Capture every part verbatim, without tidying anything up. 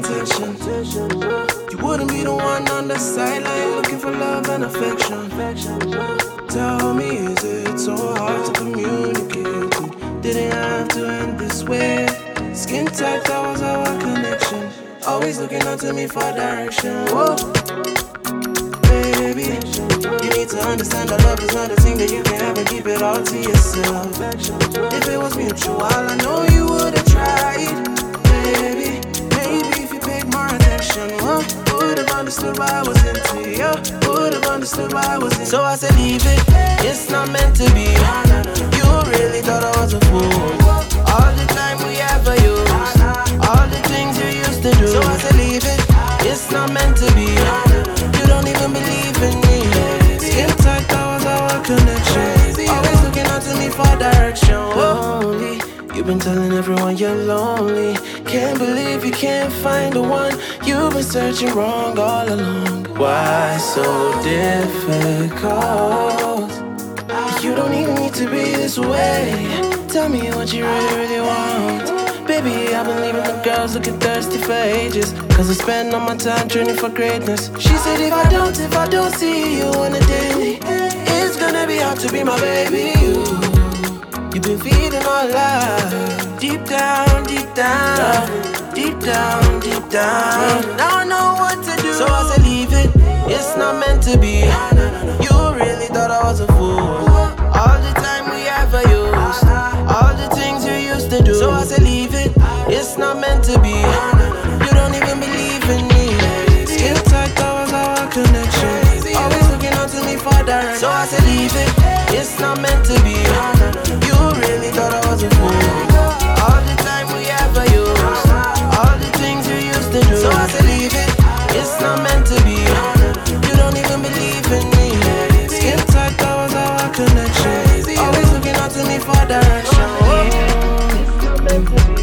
attention. You wouldn't be the one on the sideline looking for love and affection. Tell me, is it so hard to communicate? Didn't have to end this way. Skin tight, that was our connection. Always looking up to me for direction. Whoa, baby, you need to understand that love is not a thing that you can ever keep it all to yourself. If it was mutual, I know you would've tried. Baby, maybe if you paid more attention, huh, would've understood why I was into you. Would've understood why I was into you. So I said leave it, it's not meant to be. You really thought I was a fool. All the time we ever used, all the things you used to do. So I said leave it, it's not meant to be. You don't even believe in me. Skin tight, that was our connection. Always looking out to me for direction. Only you've been telling everyone you're lonely. Can't believe you can't find the one. You've been searching wrong all along. Why so difficult? You don't even need to be this way. Tell me what you really, really want. Baby, I've been leaving the girls looking thirsty for ages, cause I spend all my time training for greatness. She said if I don't, if I don't see you on a daily, it's gonna be hard to be my baby. You, you've been feeding all love, deep down, deep down, deep down, deep down. Now I know what to do. So I said leave it, it's not meant to be. You really thought I was a fool. All the time we ever used, all the things you used to do. So I said leave it, it's not meant to be. You don't even believe in me. Skin tight, that was our connection. Always looking out to me for direction. So I said leave it, it's not meant to be. You really thought I was a fool. All the time we ever used, all the things you used to do. So I said leave it, it's not meant to be. You don't even believe in me. Skin tight, that was our connection. Always looking out to me for direction. It's not meant to be.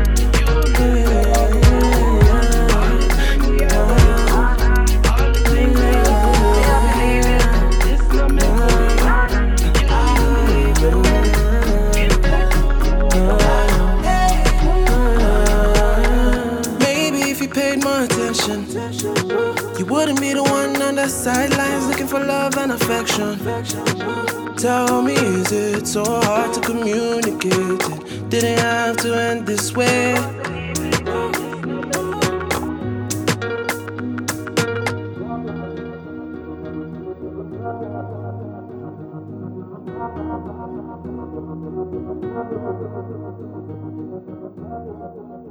You wouldn't be the one on the sidelines looking for love and affection. Tell me, is it so hard to communicate? It didn't have to end this way. Thank you.